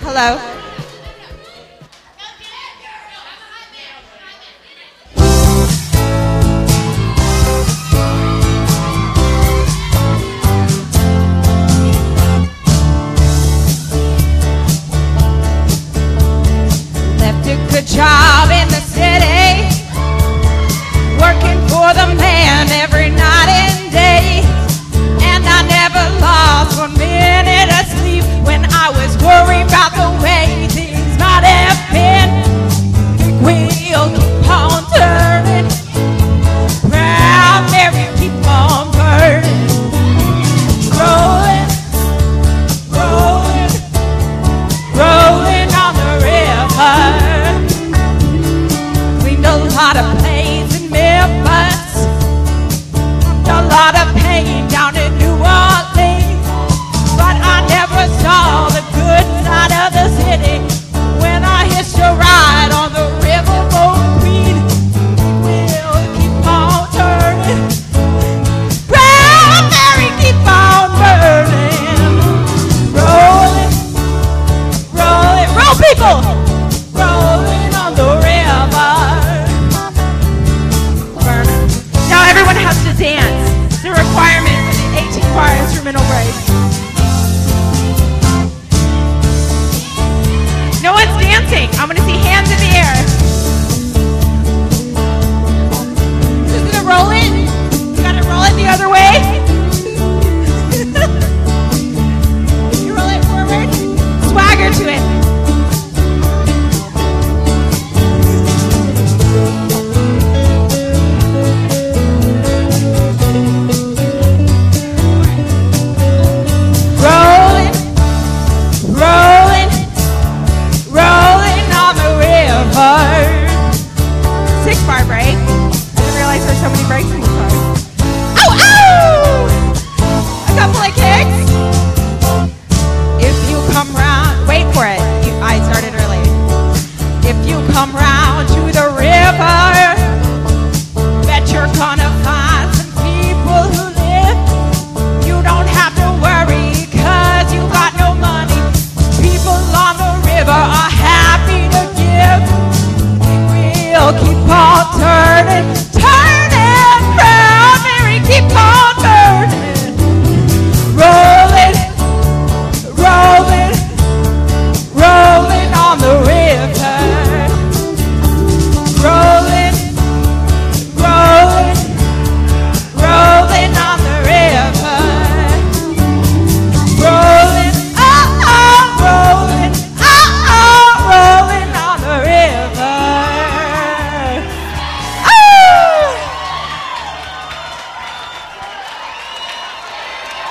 Hello. Left a good job in the city, working for the man every night and day, and I never lost 1 minute of sleep when I was worried about the way things might have been. The wheel keep on turning, Proud Mary keep on burning, rolling, rolling, rolling on the river. Cleaned a lot of planes in Memphis, a lot of pain down in New Orleans, but I never saw the good side of the city